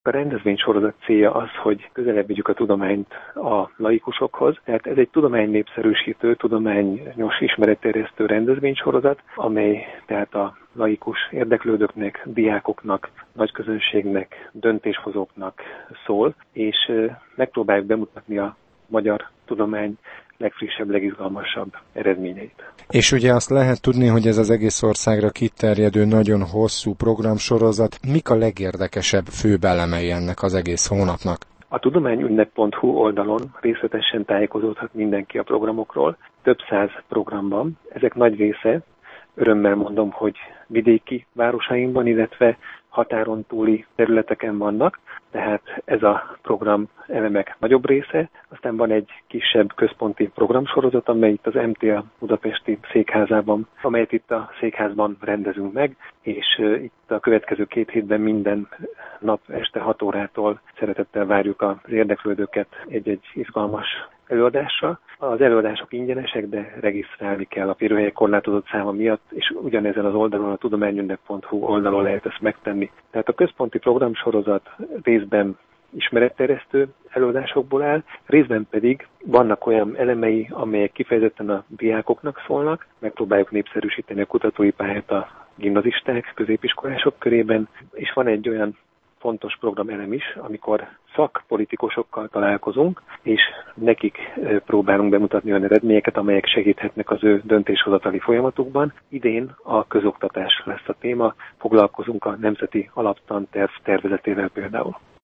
A rendezvénysorozat célja az, hogy közelebb vigyük a tudományt a laikusokhoz, tehát ez egy tudománynépszerűsítő, tudományos ismeretterjesztő rendezvénysorozat, amely tehát a laikus érdeklődőknek, diákoknak, nagyközönségnek, döntéshozóknak szól, és megpróbáljuk bemutatni a magyar tudomány legfrissebb, legizgalmasabb eredményeit. És ugye azt lehet tudni, hogy ez az egész országra kiterjedő, nagyon hosszú programsorozat. Mik a legérdekesebb főbb elemei ennek az egész hónapnak? A tudományünnep.hu oldalon részletesen tájékozódhat mindenki a programokról. Több száz program van, ezek nagy része, örömmel mondom, hogy vidéki városainkban, illetve határon túli területeken vannak, tehát ez a program elemek nagyobb része. Aztán van egy kisebb központi programsorozat, amely itt az MTA budapesti székházában, amelyet itt a székházban rendezünk meg, és itt a következő 2 hétben minden nap este 6 órától szeretettel várjuk az érdeklődőket egy-egy izgalmas előadásra. Az előadások ingyenesek, de regisztrálni kell a férőhelyek korlátozott száma miatt, és ugyanezen az oldalon, a tudományünnep.hu oldalon lehet ezt megtenni. Tehát a központi programsorozat részben ismeretterjesztő előadásokból áll, részben pedig vannak olyan elemei, amelyek kifejezetten a diákoknak szólnak, megpróbáljuk népszerűsíteni a kutatói pályát a gimnazisták, középiskolások körében, és van egy olyan fontos programelem is, amikor szakpolitikusokkal találkozunk, és nekik próbálunk bemutatni olyan eredményeket, amelyek segíthetnek az ő döntéshozatali folyamatukban. Idén a közoktatás lesz a téma, foglalkozunk a Nemzeti Alaptanterv tervezetével például.